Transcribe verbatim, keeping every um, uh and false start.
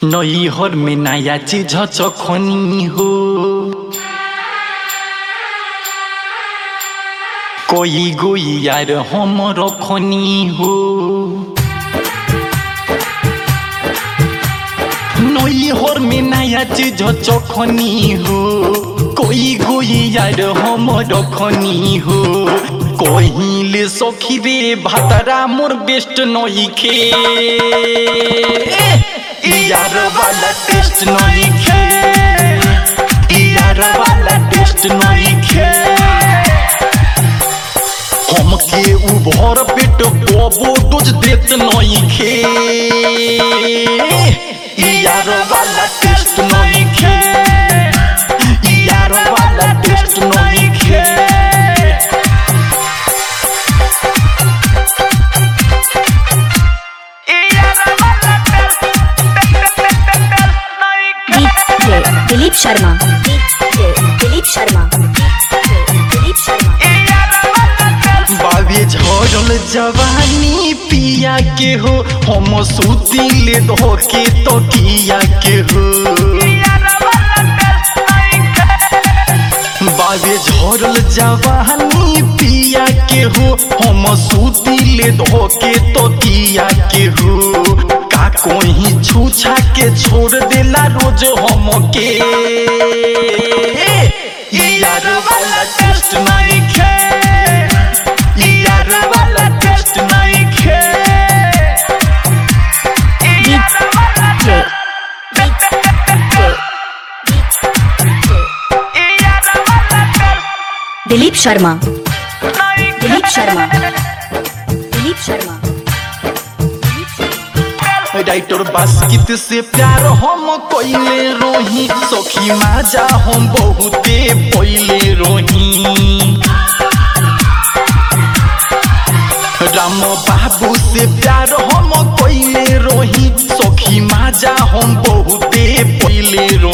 नैहर में नया चीज चखनी हो कोई गोई यार हम रखनी हो नैहर में नया चीज चखनी हो कोई गोई यार हम रखनी हो कहिले सखी रे भातरा मोर बेस्ट नइखे यार वाला टेस्ट नइखे यार वाला टेस्ट नइखे हमके उ भर पेट बोबो डोज देत नइखे यार वाला टेस्ट नइखे यार वाला टेस्ट नइखे दिलीप शर्मा दिलीप शर्मा दिलीप शर्मा बाबे झरल जवानी पिया के हो हम सूती ले धोके तो किया के हो बाबे झरल जवानी पिया के हो हम सूती ले धोके तो किया के हो का कोई छूछा के छोड़ देला रोज हमके यार वाला टेस्ट नइखे यार वाला टेस्ट नइखे दिलीप शर्मा दिलीप शर्मा दिलीप शर्मा राइटर बास्कित से प्यार हम कोइले रोही सखी माजा हम बहुते पहिले रोही राम बाबू से प्यार हम कोइले रोही सखी माजा हम बहुते पहिले रोही।